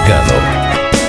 Americano.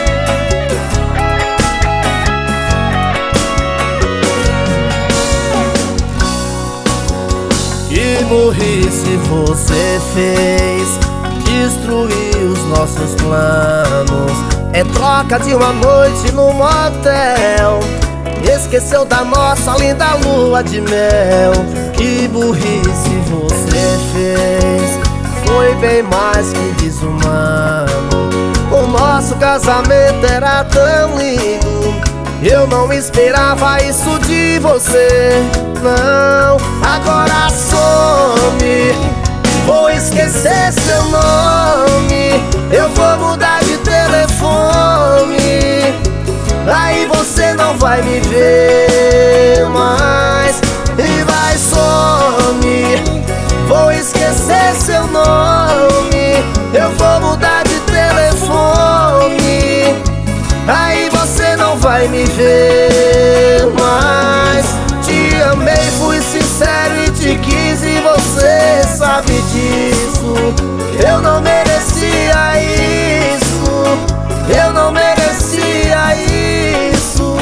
Que burrice você fez, destruiu os nossos planos. Em troca de uma noite no motel, esqueceu da nossa linda lua de mel. Que burrice você fez, foi bem mais que desumano. O nosso casamento era tão lindo, eu não esperava isso de você. Não, agora some, vou esquecer seu nome, eu vou mudar de telefone, aí você não vai me ver mais. E vai some, vou esquecer seu nome, eu vou mudar de telefone, aí você não vai me ver mais. Te amei, fui sincero e te quis, e você sabe disso. Eu não merecia isso, eu não merecia isso.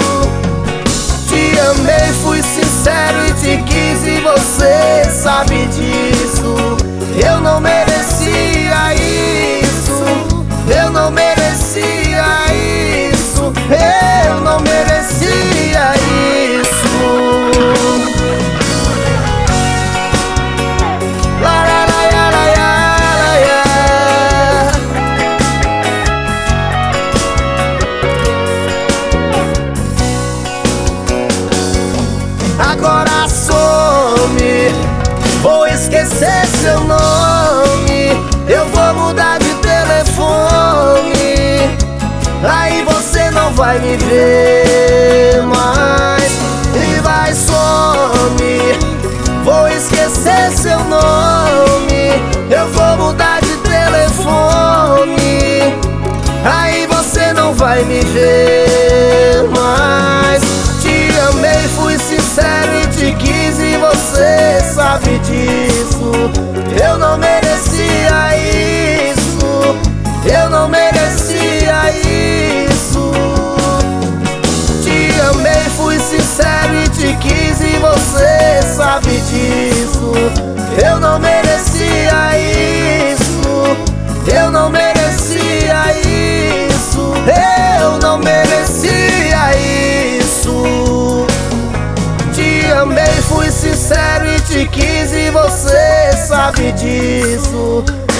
Te amei, fui sincero e te quis, e você sabe disso. Eu não merecia isso, eu não merecia isso, eu não merecia isso. Agora some, vou esquecer seu nome, eu vou mudar de telefone, aí você não vai me ver mais. E vai some, vou esquecer seu nome, eu vou mudar de telefone, aí você não vai me ver mais. Te amei, fui sincero e te quis, e você sabe disso. Eu não merecia isso, eu não merecia isso. Te amei, fui sincero e te quis, e você sabe disso. Eu não merecia isso, eu não merecia isso, eu não merecia isso. Te amei, fui sincero e te quis, e você sabe disso.